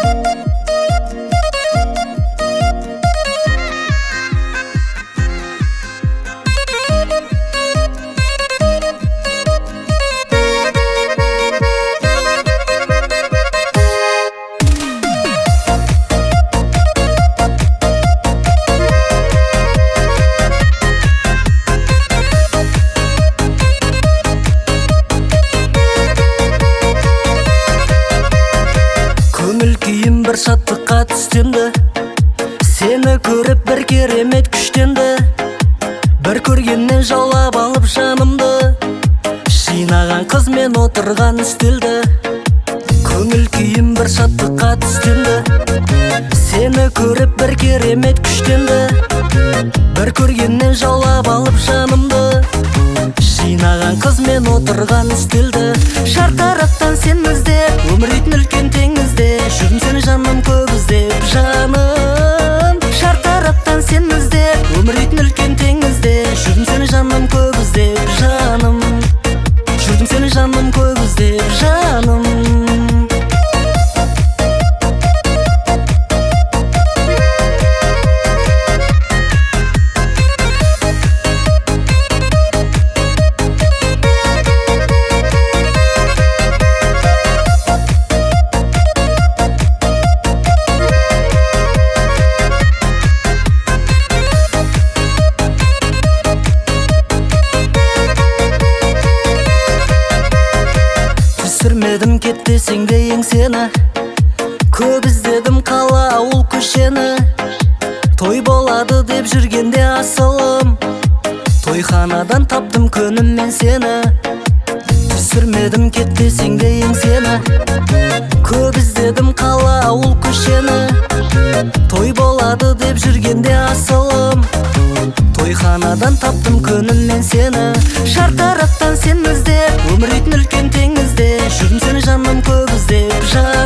бір шаттыққа түстенді, сені көріп бір керемет күштенді. Бір көргеннен жаулап алып жанымды, жинаған қыз мен отырған үстелді. Көңіл күйім бір шаттыққа түстенді, сені көріп бір керемет күштенді. Бір көргеннен жаулап алып жанымды, жинаған қыз мен отырған үстелді. Шартараптан сен іздеп, өмір дейтін үлкен теңізде жүрдім сені жаным көп іздеп, жаным. Шартараптан сен іздеп, өмір дейтін үлкен теңізде жүрдім сені жаным көп іздеп, жаным. Жүрдім сені жаным көп іздеп, жаным. Түсірмедім кет десең де еңсені, көп іздедім қала ауыл көшені. Той болады деп жүргенде асылым, тойханадан таптым күнім мен сені. Түсірмедім кет десең де еңсені, көп іздедім қала ауыл көшені. Той болады деп жүргенде асылым, тойханадан таптым күнім мен сені. Шартараптан сен іздеп, өмір дейтін үлкен теңізде жүрдім сені жаным көп іздеп, жаным.